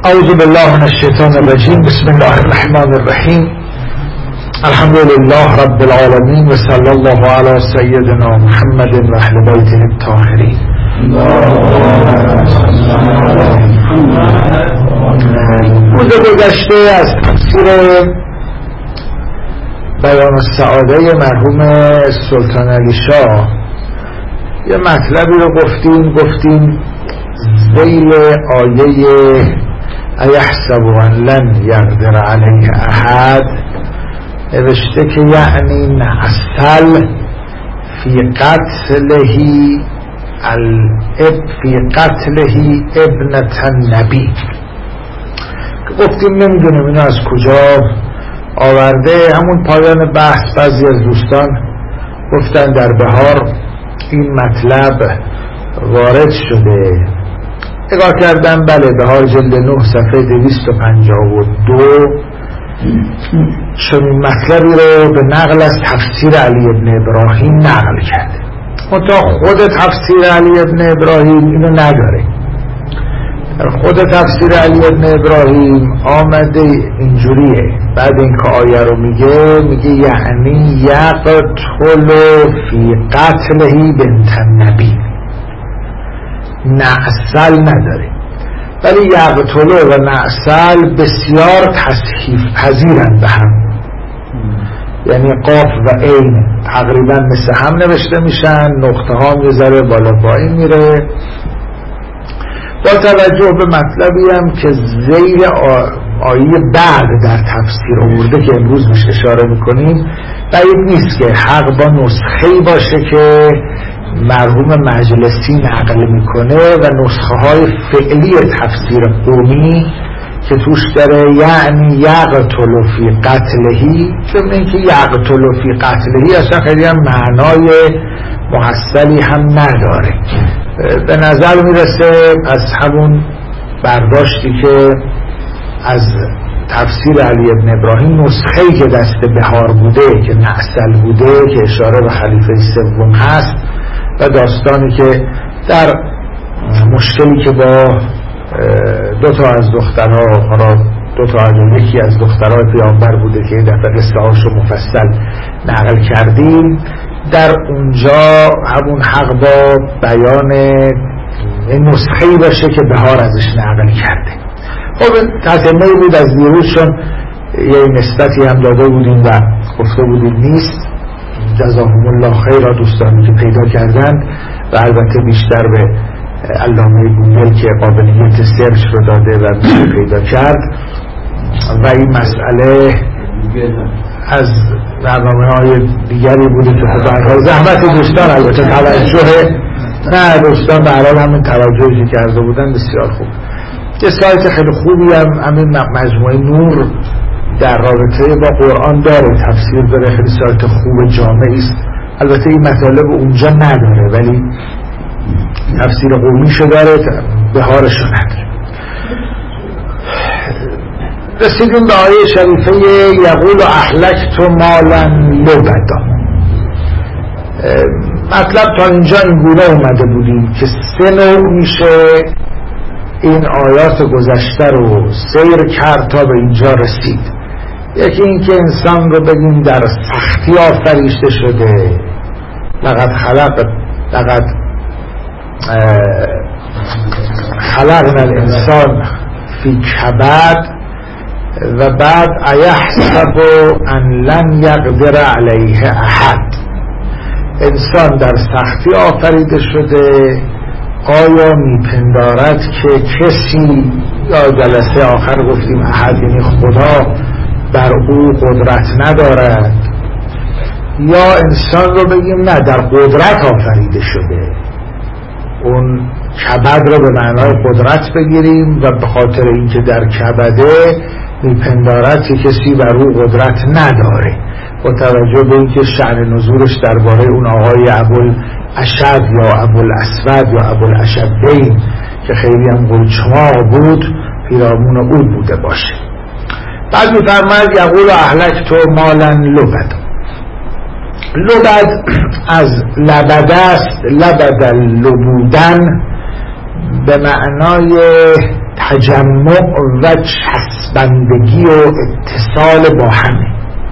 اعوذ بالله من الشیطان الرجیم. بسم الله الرحمن الرحیم. الحمد لله رب العالمین و صلی الله علی سیدنا محمد و اهل بیته الطاهرین. روز گذشته از تفسیر بیان السعاده مرحوم سلطان علی شاه یه مطلبی رو گفتیم ذیل آیه ایحسب ان لن یقدر علیه احد نوشته که یعنی نعسل فی قتله ابنة النبی. گفتیم نمیدونیم اینو از کجا آورده. همون پایان بحث بعضی از دوستان گفتن در بهار این مطلب وارد شده. نگاه کردم بله، بهار جلد 9 صفحه 252 چنین مطلبی رو به نقل از تفسیر علی ابن ابراهیم نقل کرده. منتها خود تفسیر علی ابن ابراهیم اینو نداره. در خود تفسیر علی ابن ابراهیم آمده اینجوریه، بعد اینکه آیه رو میگه یعنی یقتل فی قتله بنت النبی. نعسل نداره، ولی یقتله و نعسل بسیار تصحیف پذیرند به هم، یعنی قاف و عین تقریبا مثل هم نوشته میشن، نقطه ها یه ذره بالا پایین میره. با توجه به مطلبی هم که ذیل آیه بعد در تفسیر آورده که امروز بهش اشاره میکنیم، بعید نیست که حق با نسخه‌ای باشه که مرحوم مجلسی نقل میکنه و نسخه های فعلی تفسیر قومی که توش داره یعنی یقتل فی قتلهی، ضمن اینکه یقتل فی قتلهی اصلا خیلی هم معنای محصلی هم نداره. به نظر میرسه از همون برداشتی که از تفسیر علی ابن ابراهیم نسخه‌ای که دست بهار بوده که نعسل بوده که اشاره به خلیفه سوم هست و داستانی که در مشکلی که با دو تا از یکی از دخترها پیامبر بوده که این دفعه قصه هاشو مفصل نقل کردیم، در اونجا همون حق با بیان نسخه‌ای باشه که بهار ازش نقل کرده. خب تتمه بود از دیروز، چون یه نسبتی هم داده بودیم و گفته بودیم نیست. جزاهم الله خیر دوستانی که پیدا کردن و البته بیشتر به علامه گوگل که قابلیت سرچ رو داده و میشه پیدا کرد. و این مسئله از برنامه‌های دیگری بوده که خب زحمت دوستان البته توجه نه دوستان به هر حال همین توجهی که کرده بودن بسیار خوب. یه سایت خیلی خوبی هم همین مجموعه نور در رابطه با قرآن داره، تفسیر داره، خیلی سایت خوب جامعی است. البته این مطالب اونجا نداره ولی تفسیر قومیشو داره، بهارشو نداره. رسیدیم به آیه شریفه یقول اهلکت مالا لبدا. مطلب تا اینجا اینگونه اومده بودیم که 3 نوع میشه این آیات گذشته رو سیر کرد تا به اینجا رسید. یکی این که انسان رو بگیم در سختی آفریشته شده، لقد خلقنا الانسان فی کبد، و بعد ایحسب ان لن یقدر علیه احد. انسان در سختی آفریده شده، آیا میپندارد که کسی، یا جلسه آخر گفتیم احد یعنی خدا، بر او قدرت ندارد، یا انسان رو بگیم نه در قدرت آفریده شده، اون کبد رو به معنای قدرت بگیریم و به خاطر اینکه در کبده میپندارد که کسی بر او قدرت نداره، با توجه به اینکه شأن نزولش درباره اون آقای ابوالاشد یا ابوالاسود یا ابوالاشدین که خیلی هم قلچماق بود پیرامون او بوده باشه. بعد میفرماید یقول اهلکت مالا لبدا. لبد از لبد است، لبد لبودن به معنای تجمع و چسبندگی و اتصال با همه.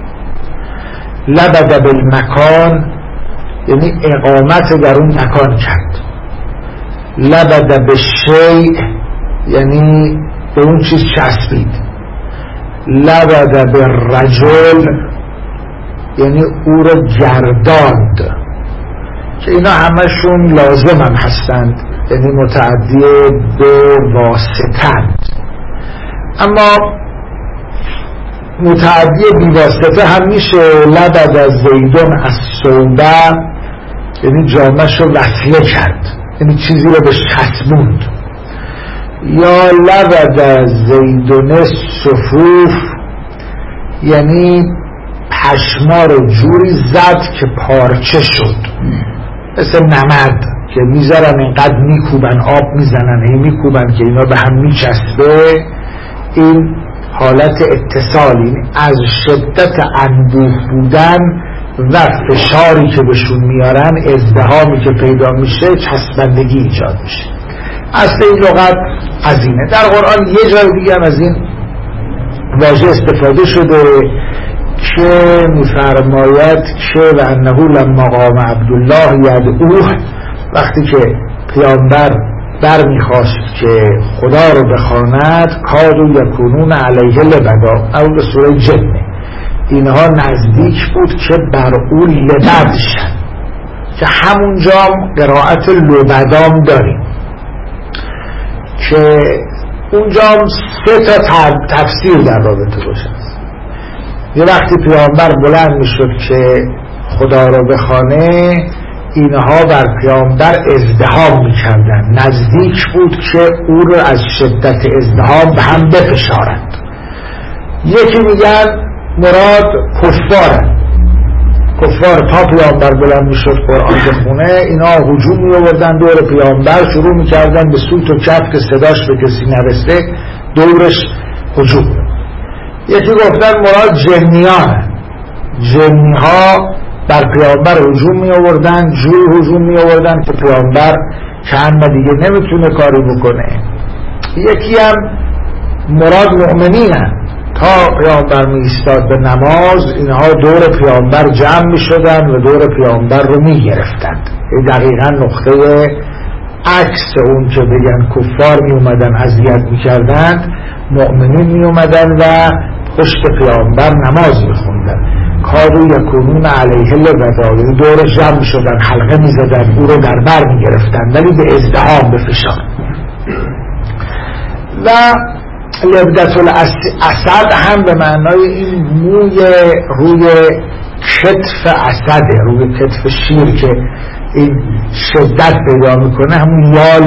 لبد بالمکان یعنی اقامت در اون مکان کرد. لبد بالشیء یعنی به اون چیز چسبید. لبد بالرجل یعنی او رو گرداند، که اینا همشون لازم هم هستند، یعنی متعدی به واسطه. اما متعدی بی واسطه هم میشه. لبد از زیدون از صوبه یعنی جامعش رو وصله کرد، یعنی چیزی رو به چسبوند. یا لبد از زیدون صفوف یعنی پشما رو جوری زد که پارچه شد، مثل نمد که میذارن اینقدر میکوبن، آب میزنن میکوبن که اینا به هم میچسبه. این حالت اتصالی از شدت انبوه بودن و فشاری که بهشون میارن، ازدحامی که پیدا میشه، چسبندگی ایجاد میشه. اصل این لغت از اینه. در قرآن یه جای دیگه هم از این واژه استفاده شده که میفرماید که و انه لما قام عبدالله یدعوه، وقتی که پیامبر برمیخواست که خدا رو بخواند، کادوا یکونون علیه لبدا، اول سوره جن، اینها نزدیک بود که بر او لبد شد، که همونجا قرائت لبدام داریم که اونجا 3 تا تفسیر در رابطه باشه. یه وقتی پیامبر بلند میشد که خدا رو بخوانه، اینها بر پیامبر ازدحام میکردن، نزدیک بود که او رو از شدت ازدحام به هم بفشارند. یکی میگن مراد کفار تا پیامبر بلند میشد قرآن بخونه، اینا هجوم میآوردن دور پیامبر، شروع میکردن به سوت و کف که صداش به کسی نرسه دورش هجوم. یکی گفتن مراد جنی ها بر پیامبر هجوم می آوردن، جوری هجوم می آوردن که پیامبر چند دیگه نمیتونه کاری بکنه. یکی هم مراد مؤمنینن، تا پیامبر می ایستاد به نماز، اینها دور پیامبر جمع می شدن و دور پیامبر رو می گرفتند. این دقیقا نقطه عکس اون که بگن کفار می اومدن اذیت می کردند، مؤمنین می اومدن و پشت پیامبر نماز می خوندن. کادوا یکونون علیه لبدا، یعنی دور جمع شدن، حلقه می زدن، او رو در بر می گرفتن، ولی به ازدحام، به فشار. و لبدت الاسد هم به معنای این موی روی کتف اسده، روی کتف شیر که این شدت پیدا میکنه، همون یال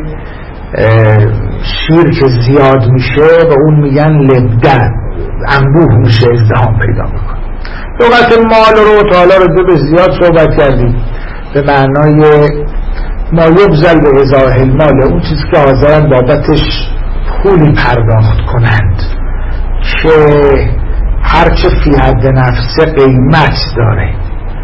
شیر که زیاد میشه و اون میگن لبده، انبوه میشه، ازدحام پیدا میکنه. لغت مال رو تعالی رو به زیاد صحبت کردیم، به معنای ما یبذل به ازاح المال، اون چیزی که حاضرن بابتش پولی پرداخت کنند که هرچه فی حد نفسه قیمت داره.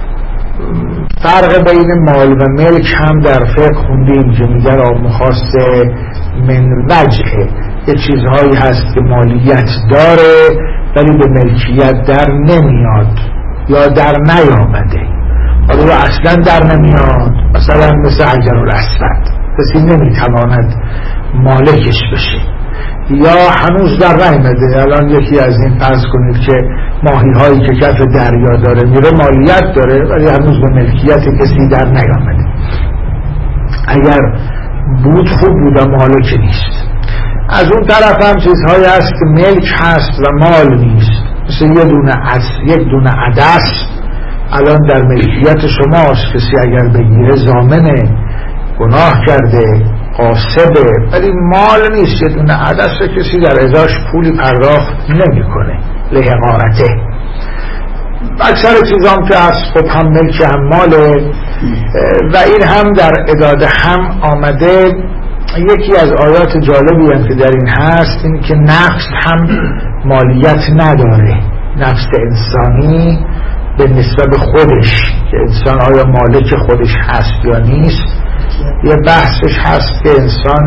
فرق بین مال و ملک هم در فقه خوندیم که میگن آمخواست من وجهه، یه چیزهایی هست که مالیت داره ولی به ملکیت در نمیاد یا در نیامده، حالا اصلا در نمیاد، مثلا مثل حجر الاسود کسی نمیتواند مالکش بشه، یا هنوز در نیامده. الان یکی از این فرض کنید که ماهی هایی که کف دریا داره میره مالیت داره ولی هنوز به ملکیت کسی در نیامده. اگر بود خوب بود و مالک نیست. از اون طرف هم چیزهایی هست که ملک هست و مال نیست، مثل یک دونه عدس الان در ملکیت شماست، کسی اگر بگیره ضامن گناه کرده، قاصبه، ولی مال نیست. یه دونه عدس کسی در ازاش پولی پرداخت نمیکنه لحقارته. اکثر چیزام که هست خب هم ملک هم ماله و این هم در اداده هم آمده. یکی از آیات جالبی هم که در این هست این که نفس هم مالیت نداره، نفس انسانی به نسبت خودش، که انسان آیا مالک خودش هست یا نیست. یه بحثش هست که انسان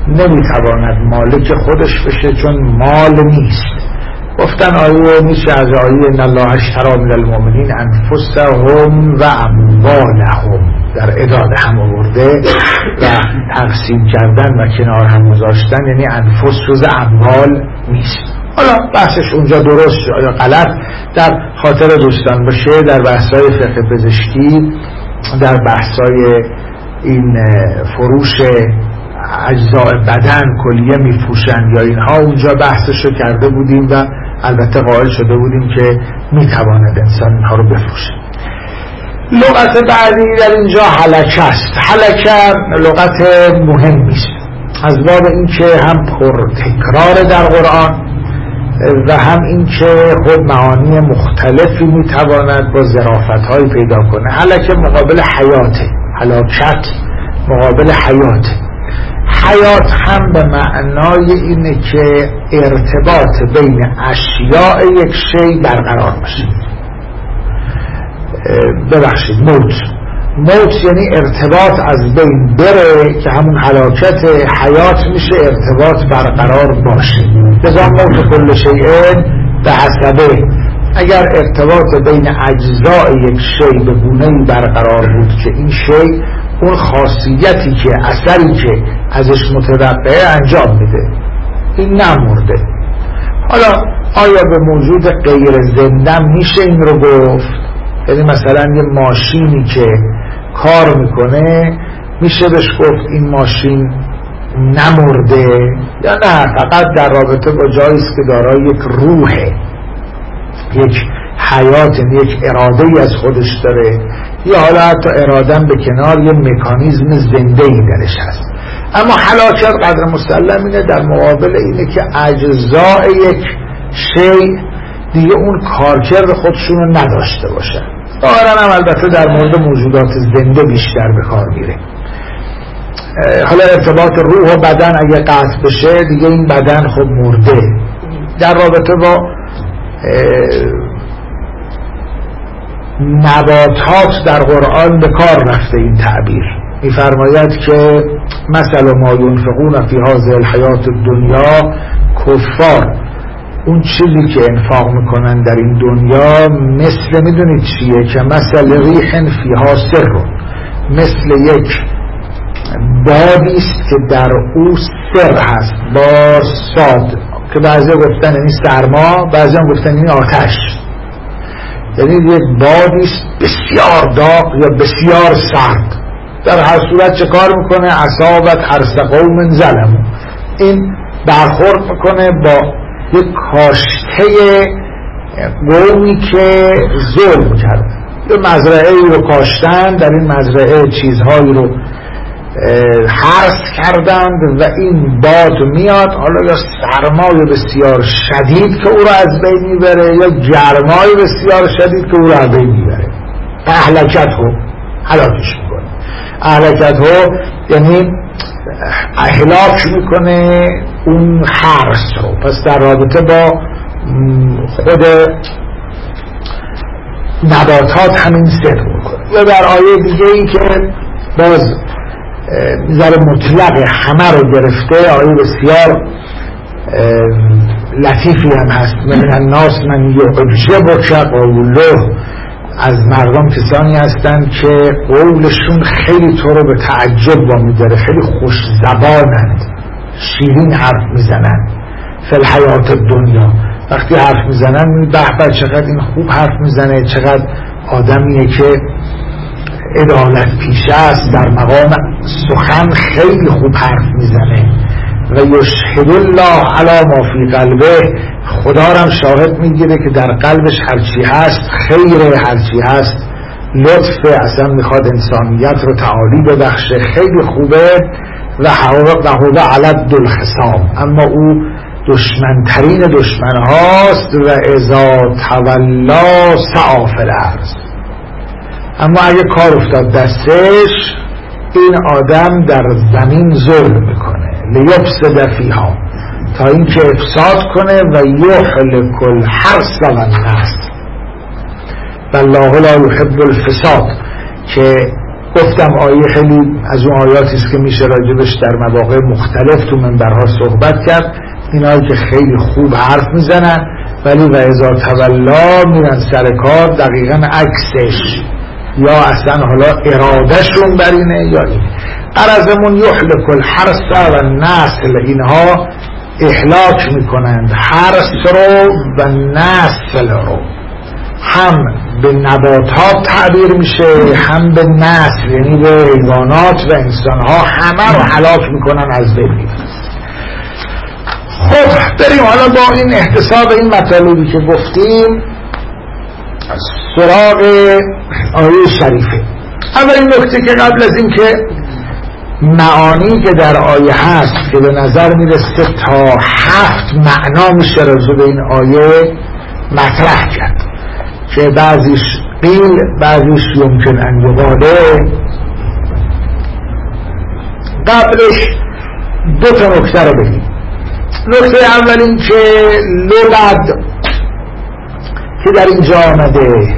نمیتواند مالک خودش بشه چون مال نیست. گفتن آیه میشه از آیه ان الله اشتری من المؤمنین انفسهم و اموالهم در اداد هم آورده و تقسیم کردن و کنار هم گذاشتن، یعنی انفس جز اموال نیست. حالا بحثش اونجا درست یا غلط در خاطر دوستان باشه، در بحث‌های فقه پزشکی، در بحث‌های این فروش اجزاء بدن کلیه میفروشن یا اینها، اونجا بحثشو کرده بودیم و البته قائل شده بودیم که میتواند انسان اینها رو بفروشه. لغت بعدی در اینجا هلکه است. هلکه لغت مهمی است از باب این که هم پر تکرار در قرآن و هم این که خود معانی مختلفی میتواند با ظرافت‌های پیدا کنه. هلکه مقابل حیاته، هلاکت مقابل حیاته. حیات هم به معنای اینه که ارتباط بین اشیاء یک شی برقرار باشه. ببخشید، موت یعنی ارتباط از بین بره که همون هلاکت. حیات میشه ارتباط برقرار باشه. لذا موت کل شیء به حسبه، اگر ارتباط بین اجزاء یک شی به گونه‌ای برقرار بود که این شی اون خاصیتی که اثری که ازش متوقعه انجام میده، این نمورده. حالا آیا به موجود غیر زنده میشه این رو گفت؟ یعنی مثلا یه ماشینی که کار میکنه میشه بهش گفت این ماشین نمرده، یا نه فقط در رابطه با جاییست که دارای یک روحه، یک حیات، یک اراده‌ای از خودش داره، یا حالا حتی اراده‌ام به کنار یه مکانیزم زنده‌ای درش هست. اما هلاکت قدر مسلم اینه در مقابل اینه که اجزای یک شی دیگه اون کارکرد خودشون رو نداشته باشن. ظاهراً هم البته در مورد موجودات زنده بیشتر به کار میره. حالا ارتباط روح و بدن اگه قطع بشه دیگه این بدن خب مرده. در رابطه با نباتات در قرآن به کار رفته این تعبیر. می‌فرماید که مثل ما ينفقون فی هذه الحیات الدنیا کفار، اون چیزی که انفاق میکنن در این دنیا مثل، میدونید چیه؟ که مثل ریح فیها سر، مثل یک بادیست که در او سر هست با صاد، که بعضی گفتن یعنی سرما، بعضی هم گفتن یعنی آتش. یعنی یک بادیست بسیار داغ یا بسیار سرد. در هر صورت چه کار میکنه؟ اصابت حرث قوم ظلموا، این برخورد میکنه با یک کاشته قومی که ظلم کرد. یه مزرعه‌ای رو کاشتن، در این مزرعه چیزهایی رو حرث کردند و این باد میاد، حالا یا سرمای بسیار شدید که او رو از بین میبره یا گرمای بسیار شدید که او رو از بین میبره. اهلکت ها هلاکش میکنه. اهلکت ها یعنی اهلاک میکنه اون حرث رو. پس در رابطه با خود نباتات همین صدق میکنه. و در آیه دیگه ای که باز ذره مطلق همه رو گرفته، آیه بسیار لطیفی هم هست. من الناس من یعجبک قوله، از مردم کسانی هستند که قولشون خیلی تو رو به تعجب وامی‌داره، خیلی خوش زبانند، شیرین حرف میزنن. فی الحیات الدنیا، وقتی حرف میزنن به به چقدر این خوب حرف میزنه، چقدر آدمیه که عدالت پیشه است، در مقام سخن خیلی خوب حرف میزنه. و یشهد الله علی ما فی قلبه، خدا را هم شاهد میگیره که در قلبش هرچی هست خیره، هرچی هست لطفه، اصلا میخواد انسانیت رو تعالی ببخشه، خیلی خوبه. و هو علد الخصام، اما او دشمنترین دشمن هاست. و اذا تولا سعی فی الارض، اما اگه کار افتاد دستش این آدم در زمین ظلم میکنه. لیفسد فیها، تا اینکه افساد کنه. و یهلک الحرث والنسل والله لا یحب الفساد، که گفتم آیه خیلی از اون آیاتی است که میشه راجبش در مواقع مختلف تو منبرها صحبت کرد، اینایی که خیلی خوب حرف میزنن ولی و اذا تولا میرن سر کار دقیقاً عکسش، یا اصلا حالا ارادهشون بر اینه یا این غرضمون یحلک الحرث و نسل، اینها اهلاک میکنند حرث رو و نسل رو، هم به نباتات تعبیر میشه هم به نسل، یعنی به حیوانات و انسانها، همه رو هلاک میکنن، از بین میبرن. خب بریم حالا با این احتساب این مطالبی که گفتیم سراغ آیه شریفه. اولین نکته که قبل از این که معانی که در آیه هست که به نظر میرسه تا 7 معنا میشه راجع به این آیه مطرح کرد که بعضیش قیل بعضیش یمکن ان یقاله. قبلش 2 تا نکته رو بگیم. نکته اول این که لبد که در اینجا آمده،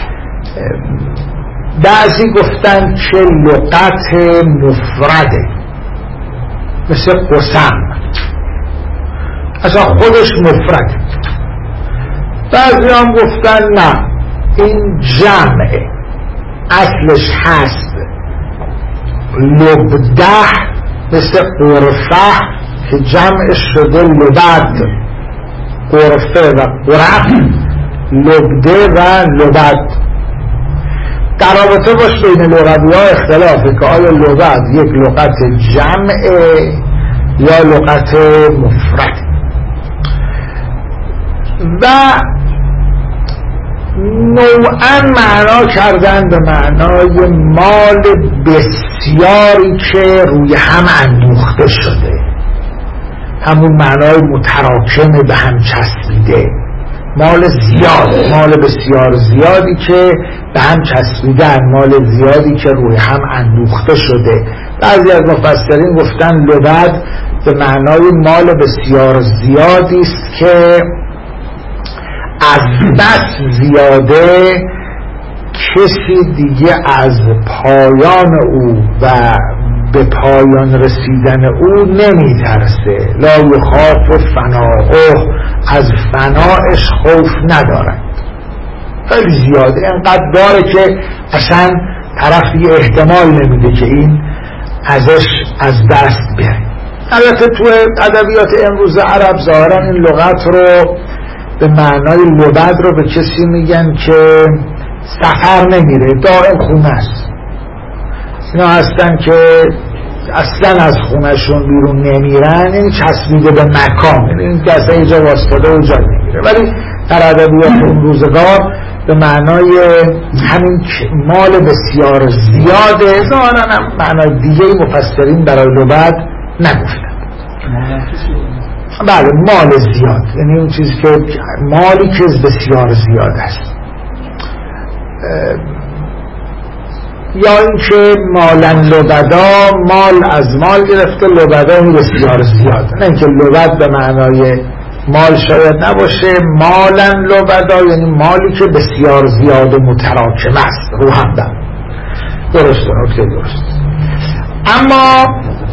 بعضی گفتن که لغت مفرده مثل قسم، اصلا خودش مفرده. بعضی هم گفتن نه این جمعه، اصلش هست لبده مثل قرفه که جمعش شده لبد، قرفه و قرف، لبده و لبد. در رابطه باش بین لغوی ها اختلافه که آیا لغت یک لغت جمعه یا لغت مفرد. و نوعا معنا کردن به معنای مال بسیاری که روی هم اندوخته شده، همون معنای متراکم به هم چسبیده، مال زیاد، مال بسیار زیادی که به هم چسبیدن، مال زیادی که روی هم اندوخته شده. بعضی از مفسرین گفتن لبد به معنای مال بسیار زیادی است که از بس زیاده کسی دیگه از پایان او و به پایان رسیدن او نمی ترسه. لا یخاف فناؤه، از فنایش خوف ندارد. خیلی زیاده، اینقدر داره که اصلا طرف دیگه احتمال نمیده که این ازش از دست بره. البته تو ادبیات امروز عرب ظاهرا این لغت رو به معنای لبد رو به کسی میگن که سفر نمیره، دائم خونه است. اینا هستن که اصلا از خونهشون بیرون نمیرن، این چسبیده به مکان، این دسته ایجا واسطاده و جا نمیره. ولی در ادبیات اون روزگار به معنای همین مال بسیار زیاده. ظاهرا هم معنای دیگه مفسرین برای لبد نگفتن. بله مال زیاد، یعنی اون چیزی که مالی که بسیار زیاد است. یا اینکه مالن لبدا، مال از مال گرفته، لبدا بسیار زیاد، نه اینکه لبد به معنای مال شاید نباشه، مالن لبدا یعنی مالی که بسیار زیاد و متراکم است رو هم دم. درست، نکته درست. اما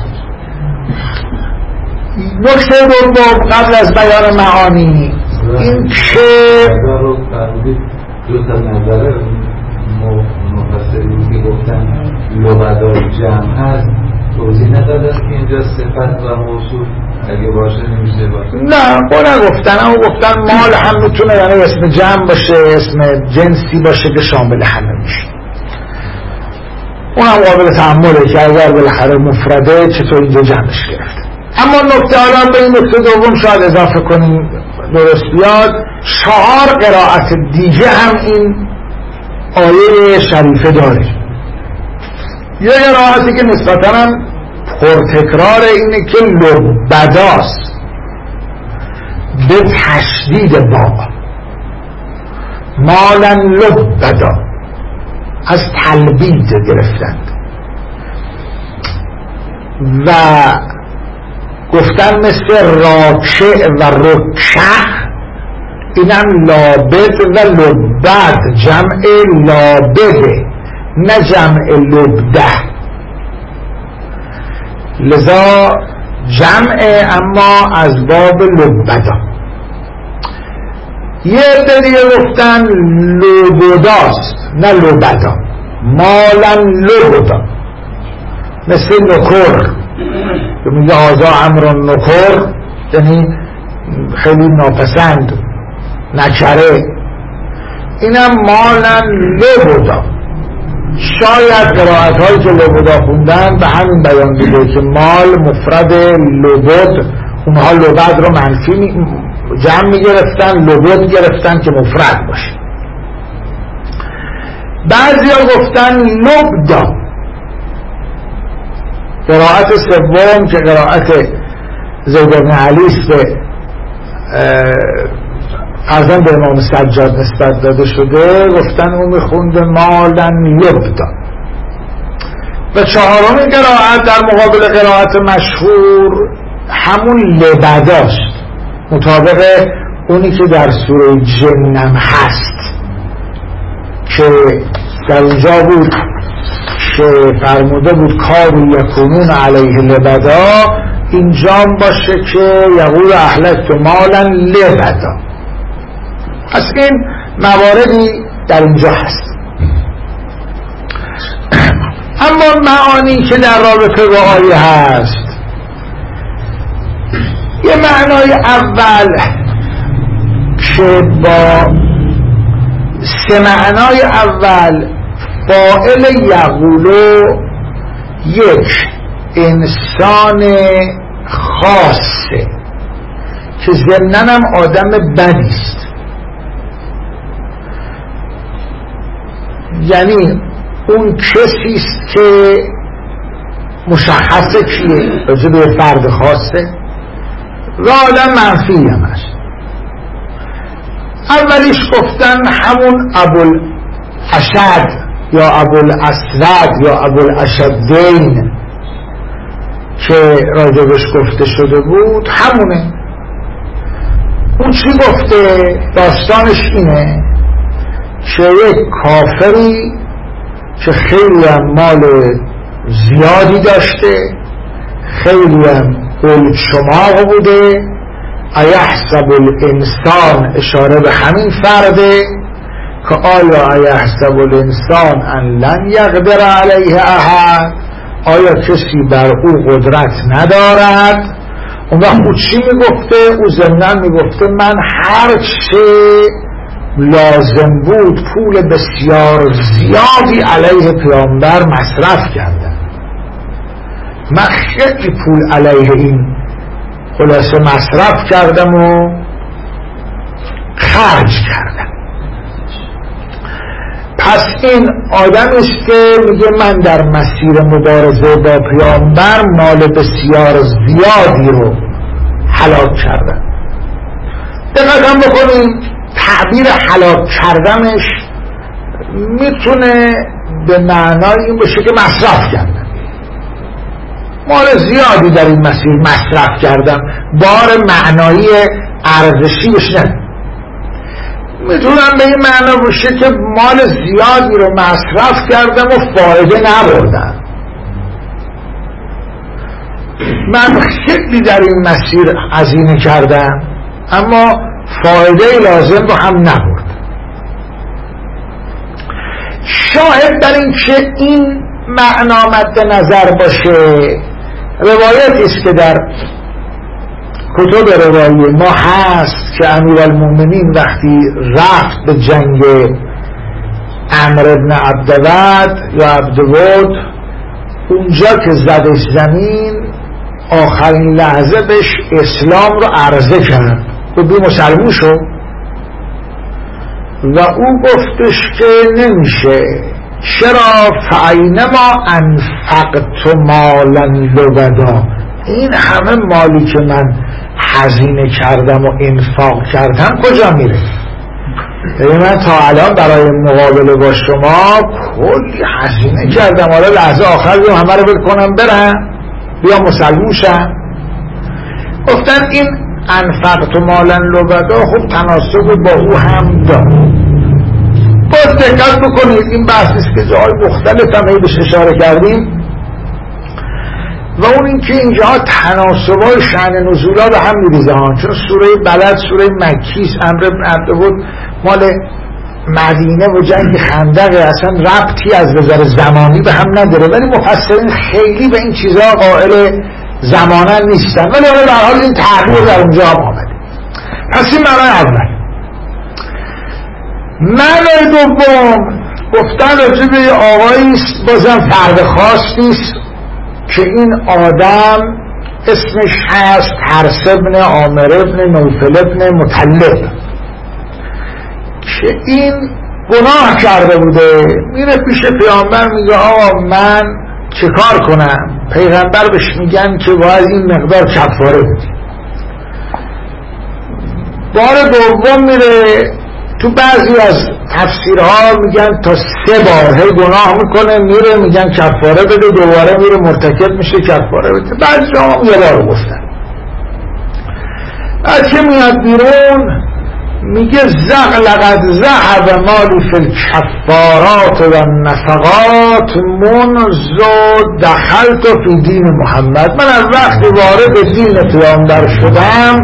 نکته دوم قبل از بیان معانی این که دو تا نظر مفسرین که گفتن لبدا جمع هست توضیح ندادن که اینجا صفت و موصوف اگه باشه نمیشه باشه. نه نگفتن، اما گفتن مال هم میتونه یعنی اسم جمع باشه، اسم جنسی باشه که شامل همه میشه. اون هم قابل تحمله که اگر بالاخره مفرده چطور اینجا جمعش گرفته. اما نکته حالا به این نکته دوم شاید اضافه کنیم درست بیاد. 4 قرائت دیگه هم این آیه شریفه داره. یه قرائتی که نسبتاً هم پرتکرار اینه که لبداست به تشدید با، مالن لبدا، از تلبید گرفتند و گفتن مثل راکع و رکع، اینم لابد و لبد جمع لابده، نه جمع لبده، لذا جمع اما از باب لبدا. یه دیگه گفتن لبداست نه لبدا، مالن لبدا، مثل نکر که میگه آزا امران نکر، یعنی خیلی ناپسند، نکره. اینم مالن لبدا. شاید قرائت هایی که لبدا خوندن به همین بیان میده که مال مفرد لبد، اونها لبد رو منفی جمع میگرفتن، لبد گرفتن که مفرد باشه. بعضی ها گفتن لبدا. قرائت سوم که قرائت زید بن علی است، به فرزند امام سجاد نسبت داده شده، گفتن اون میخونده مالن لبدا. و چهارمین قرائت در مقابل قرائت مشهور همون لبداست، مطابق اونی که در سوره جنم هست که در اونجا بود که فرموده بود کارو یکونون علیه لبدا، اینجا باشه که یقول اهلکت مالا لبدا. پس این مواردی در اینجا هست. اما معانی که در رابطه با آیه هست، یه معنای اول که با سه معنای اول فاعل یقولو یک انسان خاصه که ضمناً هم آدم بدیست، یعنی اون کسیست که مشخصه کیه، راجع به فرد خاصه و آدم منفی هم هست. اولیش گفتن همون ابوالاشد یا ابوالاسود یا ابوالاشدین که راجبش گفته شده بود همونه. اون چی گفته؟ داستانش اینه که یک کافری که خیلی هم مال زیادی داشته، خیلی هم شماغ بوده، ایحسب الانسان اشاره به همین فرده که آیا ایحسب الانسان ان لن یقدر علیه احد، آیا کسی بر او قدرت ندارد. اون وقت او چی میگفته؟ او ضمناً میگفته من هر چه لازم بود پول بسیار زیادی علیه پیامبر مصرف کردم، من خیلی پول علیه این خلاصه مصرف کردم و خرج کردم. پس این آدم است که میگه من در مسیر مبارزه با پیامبر مال بسیار زیادی رو هلاک کردم. دقت هم بکنیم تعبیر هلاک کردنش میتونه به معنای این باشه که مصرف کردم، مال زیادی در این مسیر مصرف کردم، بار معنایی ارزشی بشه. میتونم به این معنا باشه که مال زیادی رو مصرف کردم و فایده نبردم، من خیلی در این مسیر هزینه کردم اما فایده لازم رو هم نبرد. شاهد در این که این معنا مد نظر باشه روایتی است که در کتب روایی ما هست که امیرالمومنین وقتی رفت به جنگ عمرو بن عبدود یا عبدود، اونجا که زدش زمین آخرین لحظه بهش اسلام رو عرضه کرد، بی مسلمون شد و او گفتش که نمیشه. چرا؟ فاینما انفقت مالا لبدا، این همه مالی که من هزینه کردم و انفاق کردم کجا میره؟ من تا الان برای مقابله با شما کلی هزینه کردم، حالا لحظه آخر بیام همه رو بکنم برم بیا مسلمون شم. گفتن این انفقت مالا لبدا خب تناسب با او هم داره. با باز دقت بکنید این بحثیست که جای مختلف هم بهش اشاره کردیم و اون این که اینجا تناسبای شأن نزولا به هم میریزه ها، چون سوره بلد سوره مکیست، امر ابن عبد مال مدینه و جنگ خندق، اصلا ربطی از نظر زمانی به هم نداره، ولی مفسرین خیلی به این چیزها قائل زمانن نیستن، ولی به هر حال این تغییر در اونجا هم آمده. پس این معنی اول. معنی دوم گفتن راجع به یه آقاییست، بازم فرد خاص نیست که این آدم اسمش هست حرس ابن عامر ابن نوفل ابن مطلب، که این گناه کرده بوده، میره پیش پیامبر میگه آقا من چه کار کنم؟ پیغمبر بهش میگن که باید این مقدار کفاره بدی. بار دوم میره، تو بعضی از تفسیرها میگن تا 3 بار هی گناه میکنه، میره میگن کفاره بده، دوباره میره مرتکب میشه کفاره بده، بعضی هم 1 بار گفتن. بعد که میاد بیرون میگه لقد ذهب مالی فی الکفارات و النفقات منذ دخلت فی دین محمد. من از وقتی وارد دین پیامبر شدم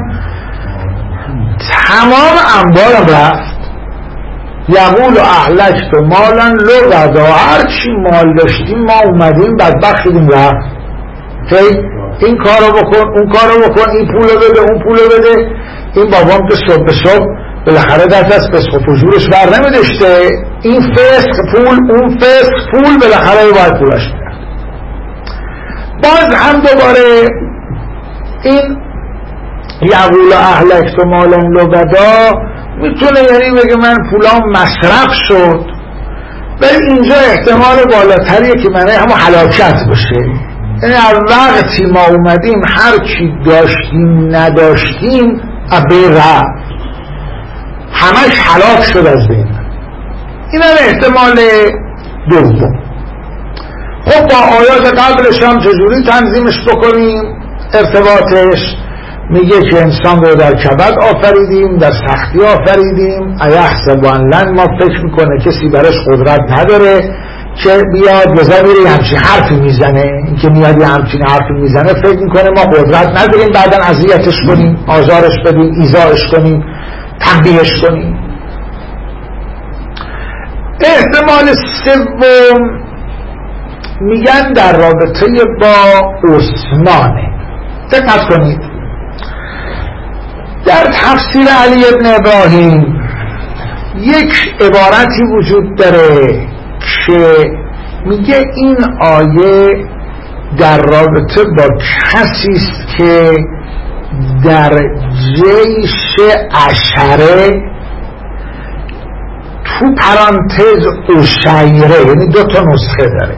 تمام انبارم رفت. یقول اهلکت مالا لبدا، هرچی مال داشتیم ما اومدیم بدبخت شدیم رفت. این کارو بکن اون کارو بکن، این پولو بده اون پولو بده. این بابام که صبح به صبح بالاخره دست از فسق و فجورش بر نمیداشته، این فسق پول اون فسق پول بالاخره باید پولش میرفت. باز هم دوباره این یقول اهلکت مالا لبدا میتونه یعنی بگه من پولام مصرف شد، ولی اینجا احتمال بالاتریه که معنی همون هلاکت باشه. یعنی از وقتی ما اومدیم هر چی داشتیم نداشتیم ابی رفت، همش هلاک شد از بین. این احتمال دوم. خب با آیات قبلش هم چجوری تنظیمش بکنیم ارتباطش؟ میگه که انسان رو در کبد آفریدیم، در سختی آفریدیم. ایحسب ان لن، ما فکر میکنه کسی برش قدرت نداره که بیاد بزنیره همچین حرفی میزنه. این که میاد یه همچین حرفی میزنه فکر میکنه ما قدرت نداریم بعدن اذیتش کنیم، آزارش بدیم، ایذاش کنیم، تنبیهش کنیم. احتمال سوم میگن در رابطه با عثمانه. دقت کنید در تفسیر علی ابن ابراهیم یک عبارتی وجود داره که میگه این آیه در رابطه با کسی است که در جیش عشره تو پرانتز عشیره، یعنی 2 نسخه داره،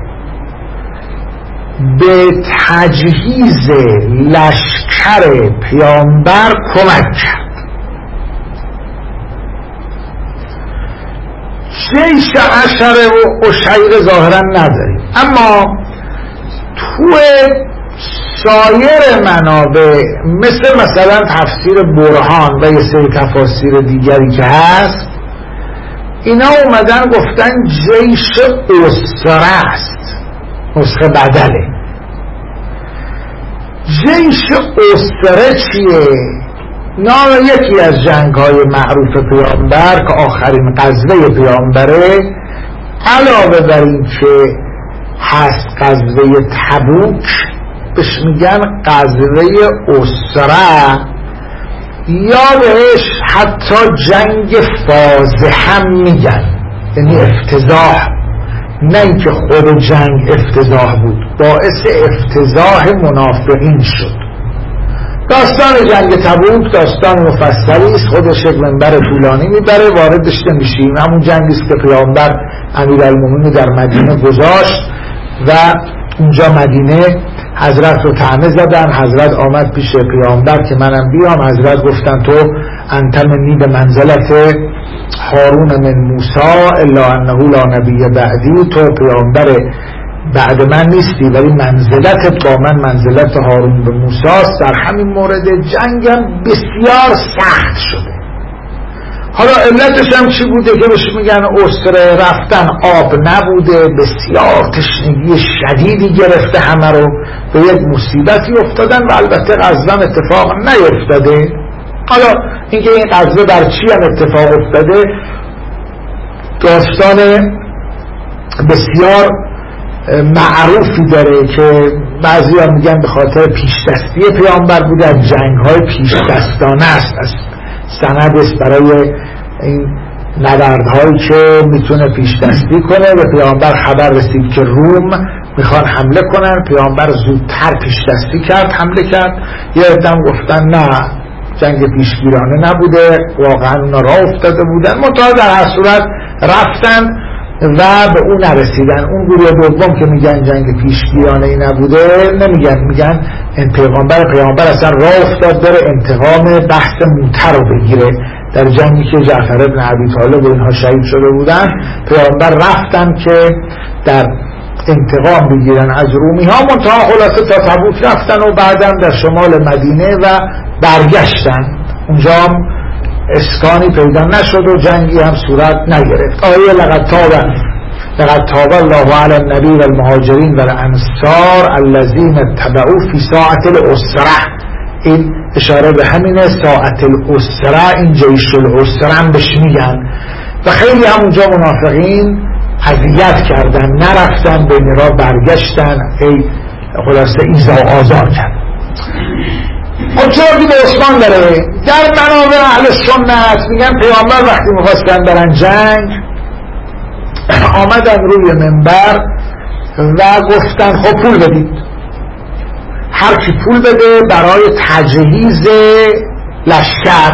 به تجهیز لشکر پیامبر کمک کرد. جیش عشره و عشیره ظاهرا نداریم، اما تو سایر منابع مثلا تفسیر برهان و یه سری تفاسیر دیگری که هست، اینا اومدن گفتن جیش اسره است، نسخه بدله. جیش اسره چیه؟ نام یکی از جنگ‌های معروف پیامبر که آخرین غزوه پیامبره، علاوه بر این که هست غزوه تبوک، بهش میگن غزوه اسره، یا بهش حتی جنگ فازه هم میگن، یعنی افتضاح. نه اینکه خود جنگ افتضاح بود، باعث افتضاح منافقین شد. داستان جنگ تبوک داستان مفصلی است، خودش یک منبر طولانی میبره، واردش نمیشیم. همون جنگی است که پیامبر امیرالمومنین در مدینه گذاشت و اونجا مدینه حضرت رو طعنه زدن. حضرت آمد پیش پیامبر که منم بیام. حضرت گفتن تو انت منی به منزلت هارون من موسی الا انه لا نبی بعدی، تو پیامبر بعد من نیستی ولی منزلتت با من منزلت هارون به موسی است. در همین مورد جنگم بسیار سخت شده. حالا علتش هم چی بوده که بهش میگن اسره؟ رفتن آب نبوده، بسیار تشنگی شدیدی گرفته همه رو، به یک مصیبتی افتادن و البته غزوه اتفاق نیفتاده. حالا اینکه این غزوه بر چی هم اتفاق افتاده داستان بسیار معروفی داره که بعضی ها میگن به خاطر پیشدستی پیامبر بوده، از جنگ‌های پیشدستانه است، از سند است برای این نبردهایی که میتونه پیشدستی کنه. به پیامبر خبر رسید که روم میخوان حمله کنن، پیامبر زودتر پیشدستی کرد، حمله کرد. یه عده‌ام گفتن نه جنگ پیشگیرانه نبوده، واقعا اونا راه افتاده بودن، منتها در هر صورت رفتن و به اون نرسیدن. اون گروه دوم که میگن جنگ پیشگیرانه ای نبوده نمیگن، میگن پیامبر اصلا راه افتاد داره انتقام بحث موته رو بگیره. در جنگی که جعفر ابن ابی طالب و اینها شهید شده بودن، پیامبر رفتن که در انتقام بگیرن از رومی ها، منتها خلاصه تا تبوک رفتن و بعدم در شمال مدینه و برگشتن. اونجا اسکانی پیدا نشد و جنگی هم صورت نگرفت. آیه لقد تاب الله علی النبی و المهاجرین و الانصار الذین اتبعوا فی ساعة العسرة، این اشاره به همینه، ساعة العسرة، این جیش العسرة هم بهش میگن. و خیلی هم اونجا منافقین اذیت کردن، نرفتن، به میرا برگشتن، خلاصه ایذا آزار کردن. خب چرا که به عثمان داره؟ در منابع اهل سنت میگن پیامبر وقتی میخواستن برن جنگ آمدن روی منبر و گفتن خب پول بدید، هر کی پول بده برای تجهیز لشکر،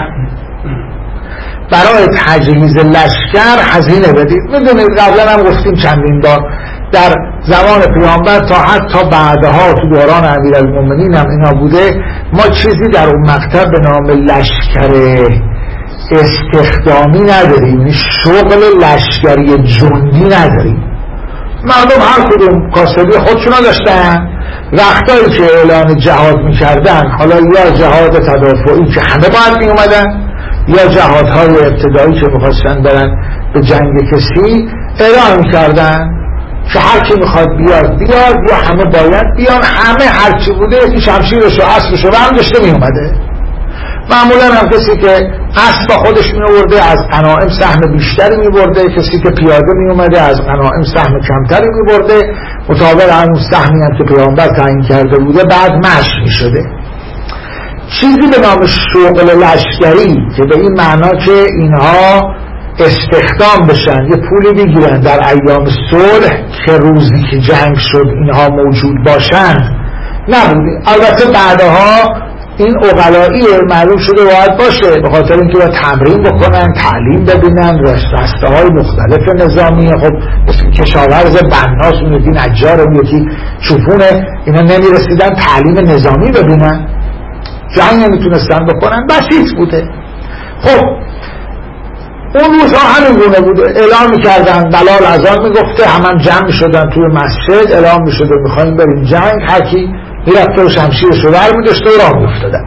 برای تجهیز لشکر هزینه بدید. میدونید قبلا هم گفتیم چندین بار در زمان پیامبر تا حتی بعدها تو دوران امیرالمومنین هم اینا بوده، ما چیزی در اون مقطع به نام لشکر استخدامی نداریم، شغل لشکری جندی نداریم. مردم هر کدوم کاسبی خودشونا داشتن، وقتایی که اعلان جهاد میکردن، حالا یا جهاد تدافعی که همه باید میومدن، یا جهادهای ابتدایی که میخواستن برن به جنگ کسی، اعلان میکردن که هر کی میخواد بیاد یا همه باید بیان. همه هرچی بوده یکی شمشیرش و اسبش رو برمی‌داشته میومده. معمولا هم کسی که اسب خودش میورده از غنایم سهم بیشتری میبرده، کسی که پیاده میومده از غنایم سهم کمتری میبرده، مطابق همون سهمی هم که پیامبر تعیین کرده بوده بعد مشی میشده. چیزی به نام شغل لشکری که به این معنا که اینها استخدام بشن، یه پولی بگیرن در ایام صلح که روزی که جنگ شد اینها موجود باشن نبوده. البته بعدها این عقلایی معلوم شده باید باشه، به خاطر اینکه باید تمرین بکنن، تعلیم ببینن، رسته‌های مختلف نظامی. خب کشاورز بناس، اون یکی نجار، اون یکی چوپونه، اینا نمیرسیدن تعلیم نظامی ببینن، جنگ نمیتونستن بکنن، بسیط بوده. خب اون روزها همین گونه بوده، اعلام میکردن، بلال اذان میگفته، همه جمع میشدن توی مسجد، اعلام میشده میخوایم بریم جنگ، هر کی میرفته و شمشیرشو برمی‌داشته و راه میافتادن.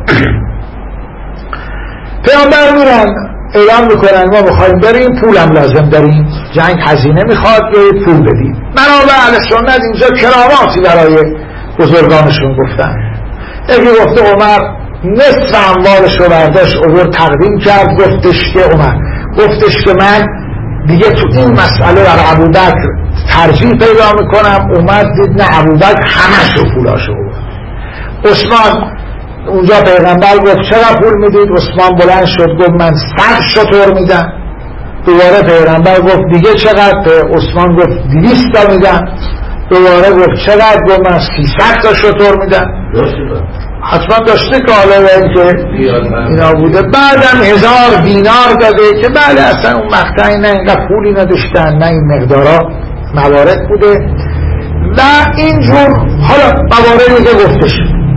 پیامبر میرن اعلام میکنن ما میخوایم بریم، پولم لازم داریم، جنگ هزینه میخواد، یا پول بدید. منابع اهل سنت اینجا کراماتی برای بزرگانشون گفتن. یکی گفته عمر نصف اموالش رو برداشت آورد تقدیم کرد، گفتش که من دیگه تو این مسئله بر ابوبکر ترجیح پیدا میکنم. اومد دید نه، ابوبکر همشو پولاشو بود. عثمان اونجا پیغمبر گفت چقدر پول میدید؟ عثمان بلند شد گفت من 100 شتر میدم. دوباره پیغمبر گفت دیگه چقدر؟ عثمان گفت 200 تا میدم. دوباره گفت چقدر؟ گفت من 300 تا شتر میدم. حتما داشته که حالا که اینا بوده. بعدم 1000 دینار داده که بله اصلا اون مقطعی نه اینقدر پولی نداشتن، نه این مقدارا موارد بوده و اینجور. حالا مواردی که گفتش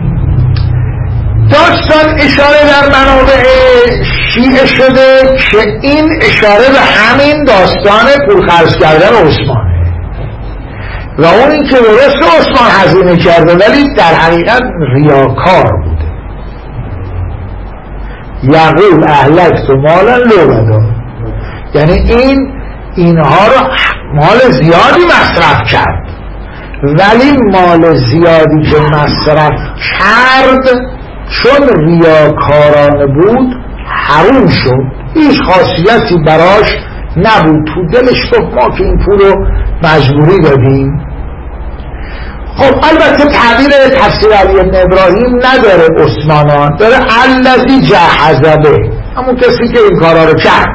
داستان اشاره در منابع شیعه شده که این اشاره به همین داستان پولخرج کردن عثمان و اون این که درست عثمان هزینه کرده ولی در حقیقت ریاکار بوده. یقول اهلکت مالا لو بدا، یعنی اینها رو مال زیادی مصرف کرد، ولی مال زیادی که مصرف کرد چون ریاکارانه بود حروم شد، هیچ خاصیتی براش نبود. تو دلش گفت ما که این پول رو مجبوری دادیم. خب البته تعبیر تفسیر علی بن ابراهیم نداره عثمانان، داره الذی جهز به، همون کسی که این کارا رو کرد.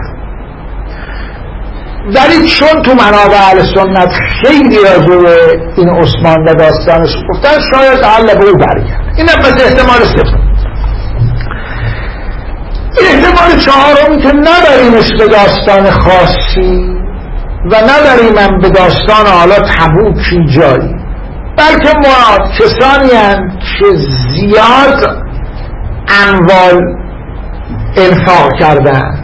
ولی چون تو منابع اهل سنت خیلی راجع به این عثمان و داستانش گفتن، شاید حل به او برگرد. اینم بس احتمال سوم. احتمال چهارم که نبریمش به داستان خاصی و نبریمم به داستان حالا تبوکی جایی، بلکه مراد کسانی هستند که زیاد اموال انفاق کردن،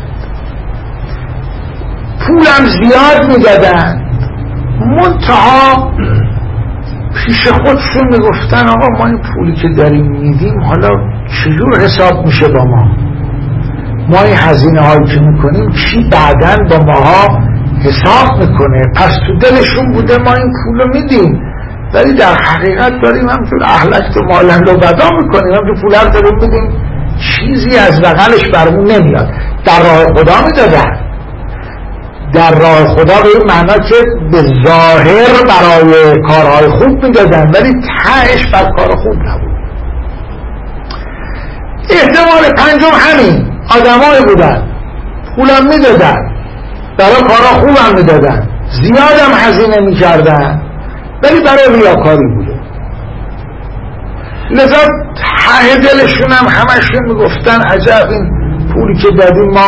پولم زیاد میدادن، منتها پیش خودشون میگفتن آقا ما این پولی که داریم میدیم حالا چجور حساب میشه با ما این هزینه هایی که میکنیم چی بعدن با ماها حساب میکنه. پس تو دلشون بوده ما این پول رو میدیم ولی در حقیقت داریم همچون اهلک تو مالند و بدا میکنیم، همچون پول رو داریم میدیم، چیزی از بغلش برمون نمیاد. در راه خدا میدادن، در راه خدا به این معنا که به ظاهر برای کارهای خوب میدادن ولی تهش بر کار خوب نبود. احتمال پنجم همین آدمای بودن، پولم میدادن، برای کارها خوبم میدادن، زیادم هزینه میکردن ولی برای ریاکاری بوده. لذا ته دلشون هم همشون میگفتن عجب این پولی که دادیم ما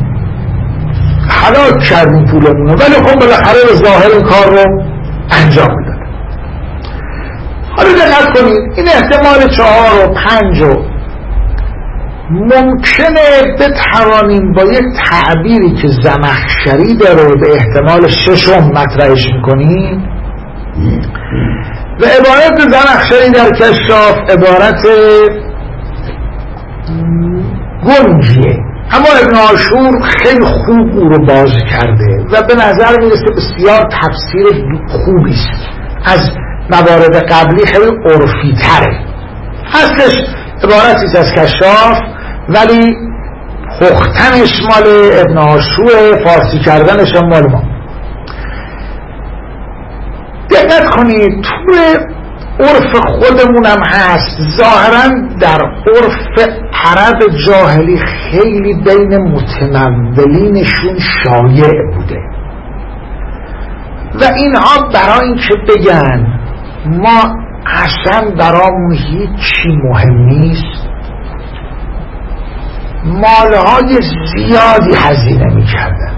حلاک کردیم پولمونو، ولی خب بالاخره به ظاهر این کار رو انجام میدادن. حالا دقت کنید، این احتمال 4 و 5 ممکنه بتوانیم با یک تعبیری که زمخشری داره به احتمال 6 مطرحش میکنیم و عبارت زمخشری در کشاف عبارت گنجیه، اما ابن عاشور خیلی خوب او رو باز کرده و به نظر میرسه بسیار تفسیر خوبی است، از موارد قبلی خیلی عرفی تره. اصلش عبارتی از کشاف ولی پختنش مال ابن عاشور، فارسی کردنش هم مال ما. دقت کنید تو عرف خودمونم هست، ظاهرا در عرف عرب جاهلی خیلی بین متمولینشون شایع بوده و اینها برای اینکه بگن ما اصلا برامون هیچی مهم نیست مالهای زیادی هزینه میکردن،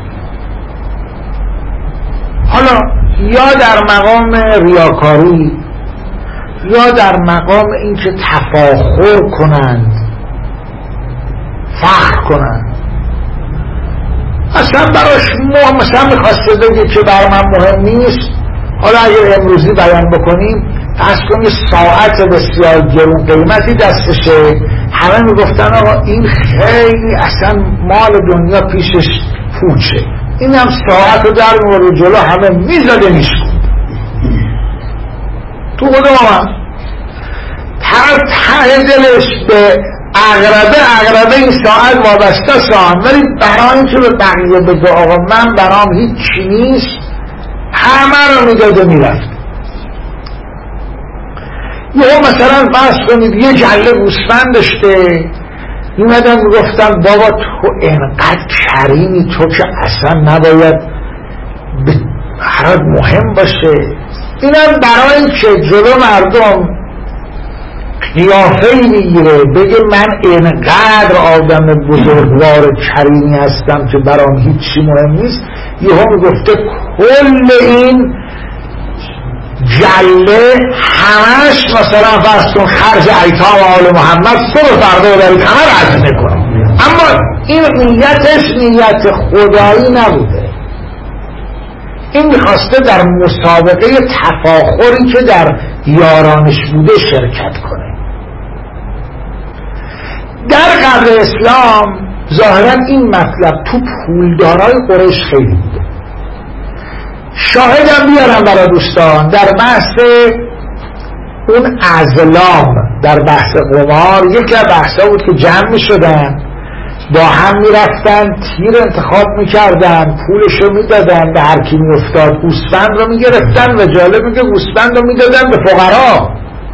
حالا یا در مقام ریاکاری یا در مقام اینکه تفاخر کنند، فخر کنند. اصلا براش مثلا میخواسته بگه که بر من مهم نیست. حالا اگر امروزی بیان بکنیم، پس کنیم ساعت بسیار گرون قیمتی دستشه، همه میگفتن آقا این خیلی اصلا مال دنیا پیشش پوچه، این هم ساعت رو در مورد جلو همه میزده میشکن. تو خودم هم ته دلش به عقربه این ساعت وابسته ساعت، ولی برای اینکه به بقیه بگه آقا من برام هیچی نیست، همه رو میداده میرفت. یه مثلا فرض کنید یه جله گوسفند داشته، میمدن میگفتن بابا تو انقدر کریمی، تو که اصلا نباید برات مهم باشه. اینم برای اینکه جلو مردم قیافه‌ای میگیره بگه من اینقدر آدم بزرگوار کریمی هستم که برام هیچی مهم نیست، یهو میگفته کل این جله همش مثلا فرض کن خرج ایتام آل محمد صبح فردا برید همه رو هزینه کنم، اما این نیتش نیت خدایی نبوده، این میخواسته در مسابقه تفاخری که در یارانش بوده شرکت کنه. در قبل اسلام ظاهرا این مطلب تو پولدارای قریش خیلی بوده. شاهدم بیارم برای دوستان در بحث اون ازلام، در بحث قمار یکی از بحثا بود که جمع می شدن با هم می رفتن تیر انتخاب می کردن، پولشو می دادن به هر کی می افتاد، گوسفند رو می گرفتن و جالب میگه گوسفند رو می دادن به فقرا.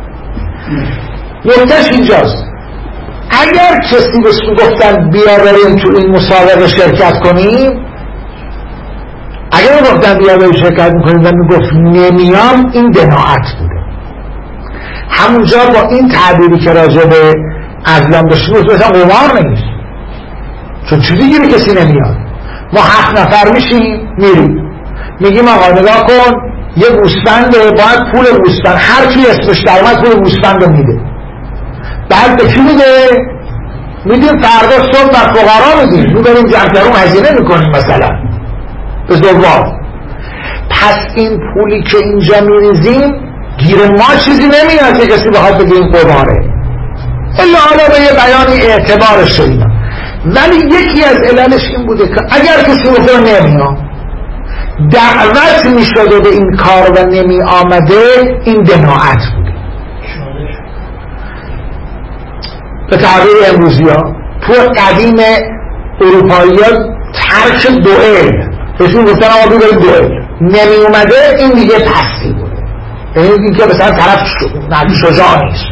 نکتهش اینجاست اگر کسی بهش می گفتن بیا بریم تو این مسابقه شرکت کنیم، اگر می گفتن بیا بریم شرکت میکنیم و می گفت نمیام، این دناعت بوده. همونجا با این تعبیری که راجع به ازلام داشتیم مثلا قمار نیست، چون چیزی گیری کسی نمیاد. ما 7 نفر میشیم میریم میگیم آقا نگاه کن یه گوسفنده، باید پول گوسفند هر کی اسمش در اومد پول گوسفند رو میده. بعد به کی میده؟ میدیم فردا صبح بر فقرا میدیم، میبریم جمع‌گرون هزینه میکنیم مثلا به زوار. پس این پولی که اینجا میریزیم گیر ما چیزی نمیاد که کسی بخواد بگه این قماره، الا حالا به یه بیانی اعتبارش اینا. ولی یکی از عللش این بوده که اگر کسی بخواه نمیاد دعوت میشده به این کار و نمی آمده، این دناعت بوده. به تعبیر امروزی ها تو قدیم اروپایی ها ترک دوئل بهشون گفتن آقا بگوید دوئل، نمی اومده این دیگه پستی بوده، یعنی این که مثلا طرف شجاع نیست.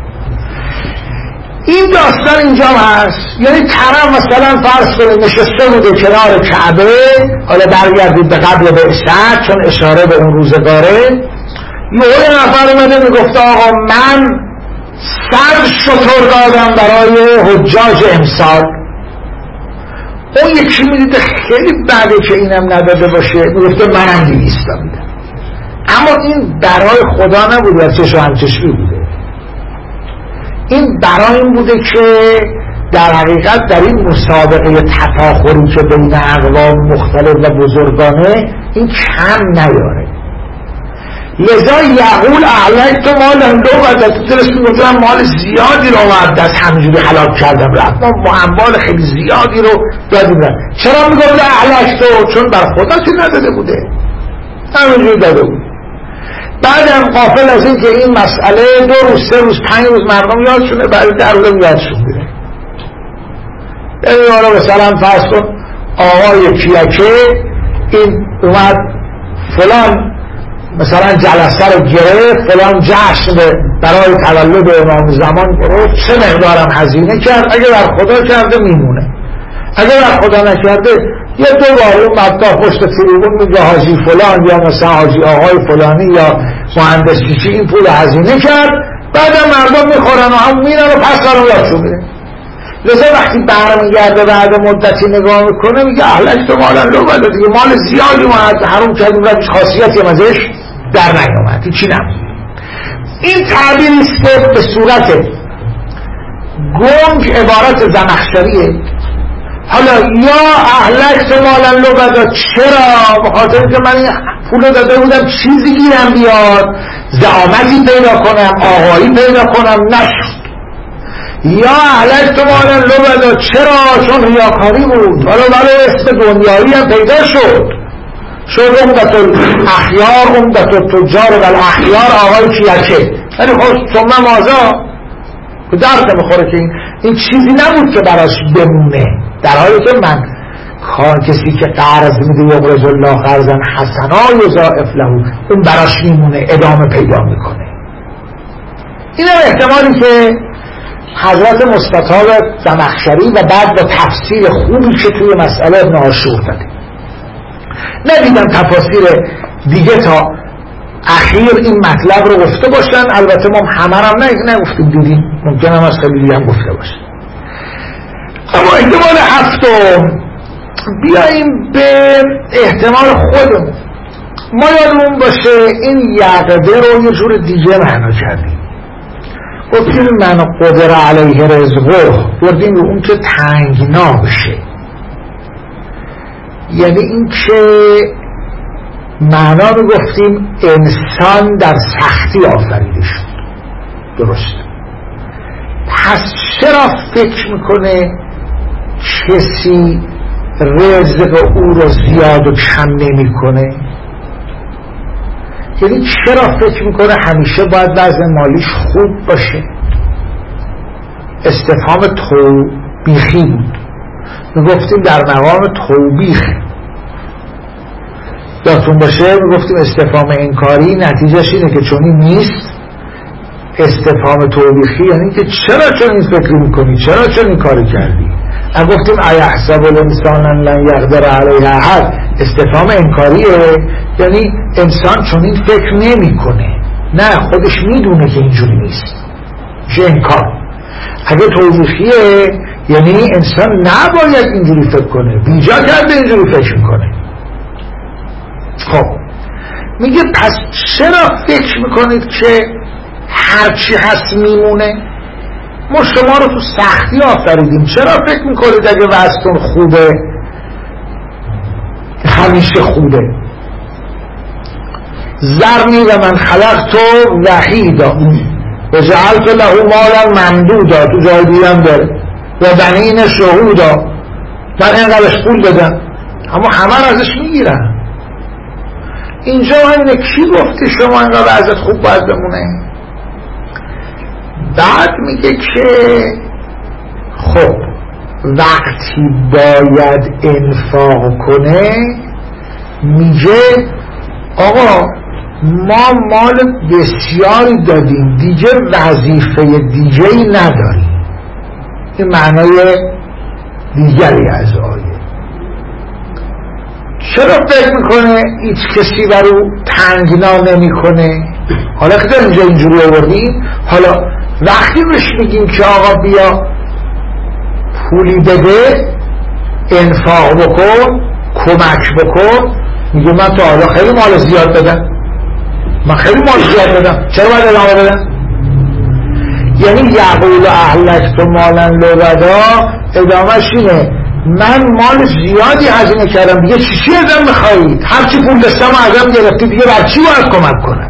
این داستان اینجا هست، یعنی طرف مثلا فرض کنید نشسته بوده کنار کعبه، حالا برگردید به قبل بعثت چون اشاره به اون روزگاره، یه نفر اومده میگفت آقا من 100 شتر دادم برای حجاج امسال. اون یکی میدیده خیلی بعده که اینم نداده باشه، میگفته منم 200 دادم. اما این برای خدا نبوده، از چشم همچشمی بوده. این برای این بوده که در حقیقت در این مسابقه تفاخری که بین اقوام مختلف و بزرگانه این کم نیاره. لذا یقول اهلک تو مال اندو و در تو ترس میگفتن مال زیادی رو آمد دست همینجوری حلاک کردم رفت، ما با اموال خیلی زیادی رو دادیم رفت. چرا میگفت اهلک تو؟ چون بر خدا چی نداده بوده، همینجوری داده بود. بعدم غافل از این که این مسئله 2 روز 3 روز 5 روز مردم یادشونه، بعد 10 روز یادشون میره. یعنی حالا مثلا فرض کن آقای کیکه این اومد فلان مثلا جلسه رو گرفت، فلان جشن برای تولد امام زمان گرفت، چه مقدارم هزینه کرد، اگه بر خدا کرده میمونه، اگه بر خدا نکرده یه 2 بار اون مبدا پشت تریبون میگه حاجی فلان یا مثلا حاجی آقای فلانی یا مهندس چی این پول هزینه کرد، بعدم مردم میخورن و هم میرن و پس دارم یادشون میره. لذا وقتی برمیگرده بعد مدتی نگاه میکنه میگه اهلک تو مالا لو بده، دیگه مال زیادی ما حروم کردیم روش خاصیتی هم ازش در نیامد، چی نمید. این تعبیری است که به صورت گنگ عبارت زمخشریه. حالا یا اهلک تو مالا لو بده، چرا؟ بخاطر که من این پول داده بودم چیزی گیرم بیاد، زعامتی پیدا کنم، آقایی پیدا کنم، نشد. یا اهلک تو مالا لو بده، چرا؟ چون ریاکاری بود، حالا برای اسم دنیایی هم پیدا شد عمدت الاخیار عمدت التجار و الاخیار آقای کیکه. یعنی خود ثم مازا که درد میخوره که این چیزی نبود که براش بمونه، در حالی که من کسی که قرض میده یقرض الله قرضا حسنا یضاعف له، اون براش میمونه، ادامه پیدا میکنه. این احتمالی که حضرت مستطاب زمخشری و بعد با تفسیر خوبی که توی مسئله ابن عاشور داده. ندیدم تفاسیر دیگه تا اخیر این مطلب رو گفته باشن، البته ما همه هم نگفتیم، دیدیم، ممکن هم از خیلی دیگه هم گفته باشن. اما احتمال هفتم بیاییم به احتمال خودمون. ما یادمون باشه این یقده رو یه جور دیگه معنا کردیم، گفتیم من قدر علیه رزقه، بردیم رو اون که تنگنا بشه، یعنی این که معنا رو گفتیم انسان در سختی آفریده شد. درست. پس چرا فکر میکنه کسی رزق او رو زیاد و کم نمی کنه؟ یعنی چرا فکر میکنه همیشه باید وضع مالیش خوب باشه؟ استفهام توبیخی بود. میگفتیم در مقام توبیخ، یادتون باشه میگفتیم استفهام انکاری نتیجهش اینه که چونی نیست. استفهام توبیخی یعنی که چرا چنین فکر میکنی، چرا چنین کاری کردی. گفتیم ایحسب الانسان لن یقدر علیه احد، استفهام انکاریه، یعنی انسان چنین فکر نمیکنه، نه خودش میدونه که اینجوری نیست، میشه انکار. اگه توبیخیه یعنی انسان نباید اینجوری فکر کنه، بیجا کرده اینجوری فکر میکنه. خب میگه پس چرا فکر میکنید که هرچی هست میمونه؟ ما شما رو تو سختی آفریدیم، چرا فکر میکنید اگه وضعتون خوبه همیشه خوبه؟ ذرنی و من خلقت وحیدا و جعلت له مالا ممدودا، تو جای دیگه هم داره، و بنین شهودا، من اینقدرش پول بدم، اما همه ازش میگیرن. اینجا اینه کی گفتی شما اینقدر وضعت خوب باید بمونه؟ بعد میگه که خب وقتی باید انفاق کنه، میگه آقا ما مال بسیاری دادیم دیگه وظیفه دیگه‌ای نداریم. این معنای دیگری از آیه. چرا فکر میکنه هیچ کسی برو تنگنا نمیکنه؟ حالا که در اینجا اینجوری آوردیم، حالا وقتی بهش میگیم که آقا بیا پولی بده، انفاق بکن، کمک بکن، میگه من تا حالا خیلی مال زیاد بدم، من خیلی مال زیاد بدم، چرا باید ادامه بدم؟ یعنی یقول اهلکت مالا لبدا، ادامهش اینه من مال زیادی هزینه کردم، دیگه چی ازم میخوایید؟ هرچی پول دستم ازم گرفتی، دیگه بر چی باید کمک کنم؟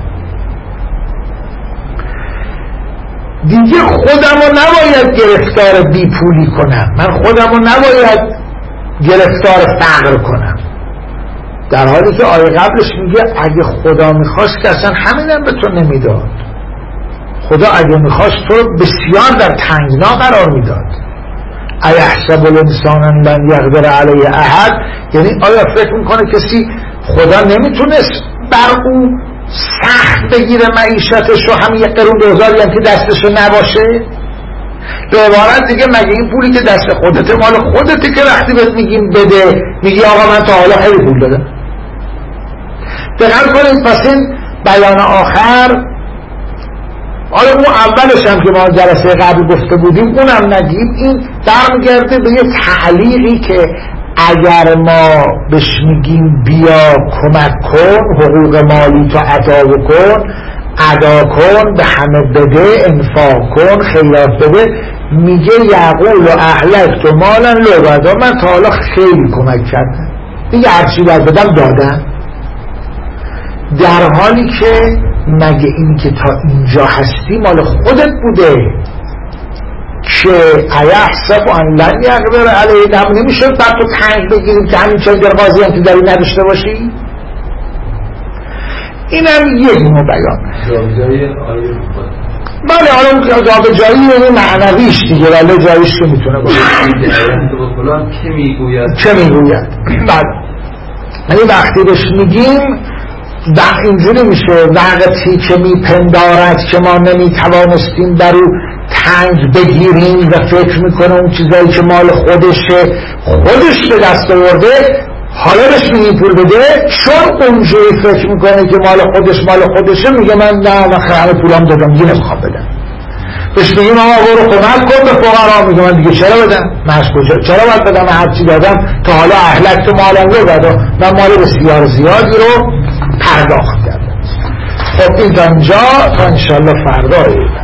دیگه خودمو نباید گرفتار بی پولی کنم، من خودمو نباید گرفتار فقر کنم. در حالی که آیه قبلش میگه اگه خدا میخواست که اصلا همینم به تو نمیداد. خدا اگه میخواست تو بسیار در تنگنا قرار میداد. ایحسب الانسان لن یقدر علیه احد، یعنی آیا فکر میکنه کسی خدا نمیتونست بر اون سخت بگیره معیشتش رو، همین 1 قرون 2000 هم که دستشو نباشه؟ به عبارت دیگه مگه این پولی که دست خودته مال خودته که وقتی بهت میگیم بده میگی آقا من تا حالا خیلی پول دادم؟ دقیق کنید. پس این بیان آخر، حالا اون اولش هم که ما جلسه قبل گفته بودیم اونم نگیم، این برمیگرده به یه تعلیقی که اگر ما بهش میگیم بیا کمک کن، حقوق مالی تو ادا کن، به همه بده، انفاق کن، خیرات بده، میگه یقول اهلکت مالا لبدا، من تا حالا خیلی کمک کردم، دیگه هرچی باید بدم دادم. در حالی که مگه این که تا اینجا هستی مال خودت بوده که ایحسب ان لن یقدر علیه، نمیشه بعد تو تنگ بگیریم که همین چند قاضی هم که داری نداشته باشی. اینم یک نوع بیان. بله حالا جابجایی یعنی معنویش دیگه، ولی جاییش که میتونه باشه چه میگوید. بله یعنی وقتی بهش میگیم اینجوری میشه وقتی که میپندارد که ما نمیتوانستیم در او تنگ بگیریم و فکر میکنه اون چیزایی که مال خودشه خودش به دست آورده، حالا بهش میگیم پول بده، چون اونجوری فکر میکنه که مال خودشه میگه من نه من خیلی پولم دادم دیگه نمیخوام بدم. بهش میگیم آقا برو کمک کن به فقرا، میگه من دیگه چرا بدم، من چرا باید بدم، من هرچی دادم تا حالا اهلکت مالا لبدا، من مال بسیار زیادی رو پرداخت کردم. خب این تا اینجا، تا انشالله فردا